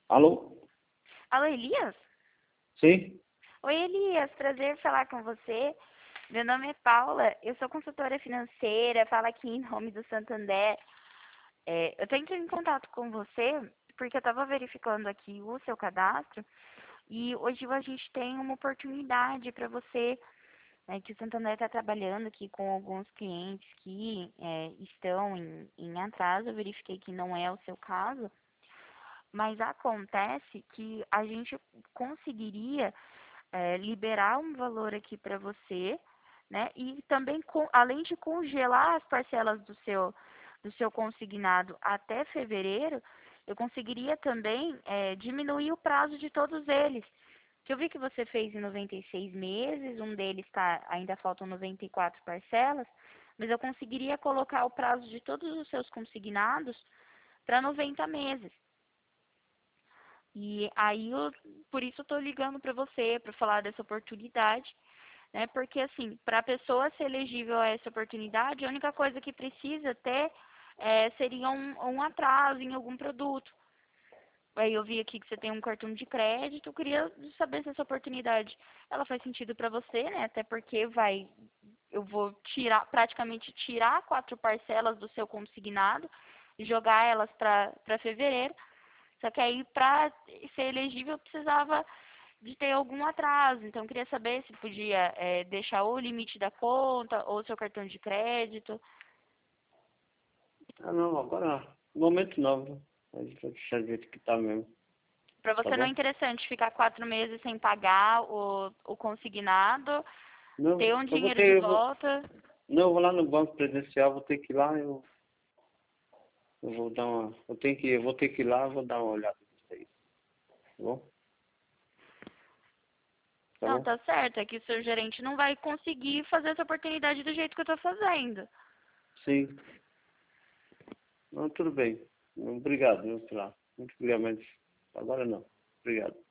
Alô? Alô, Elias? Sim? Oi, Elias, prazer falar com você. Meu nome é Paula, eu sou consultora financeira, falo aqui em nome do Santander. Eu estou entrando em contato com você porque eu estava verificando aqui o seu cadastro e hoje a gente tem uma oportunidade para você, né, que o Santander está trabalhando aqui com alguns clientes que estão em atraso. Eu verifiquei que não é o seu caso, mas acontece que a gente conseguiria liberar um valor aqui para você, né? E também, além de congelar as parcelas do seu consignado até fevereiro, eu conseguiria também diminuir o prazo de todos eles. Que eu vi que você fez em 96 meses, um deles ainda faltam 94 parcelas, mas eu conseguiria colocar o prazo de todos os seus consignados para 90 meses. E aí, por isso eu estou ligando para você, para falar dessa oportunidade, né? Porque, assim, para a pessoa ser elegível a essa oportunidade, a única coisa que precisa ter seria um atraso em algum produto. Aí eu vi aqui que você tem um cartão de crédito, eu queria saber se essa oportunidade ela faz sentido para você, né? Até porque eu vou praticamente tirar 4 parcelas do seu consignado e jogar elas para fevereiro. Só que aí, para ser elegível, eu precisava de ter algum atraso. Então, eu queria saber se podia deixar o limite da conta ou seu cartão de crédito. Ah, não, agora, no momento não, viu? A gente vai deixar do jeito que tá mesmo, Para tá você não é bom? interessante ficar 4 meses sem pagar o consignado, Não, ter um eu vou dinheiro de ter, volta. não, eu vou lá no banco presencial, vou ter que ir lá, eu vou dar uma, eu vou ter que ir lá, vou dar uma olhada nisso aí, tá bom? Tá Não, bom? tá certo. É que o seu gerente não vai conseguir fazer essa oportunidade do jeito que eu tô fazendo. Sim. Não, tudo bem. Obrigado, viu, sei lá. Muito obrigado, mas agora não. Obrigado.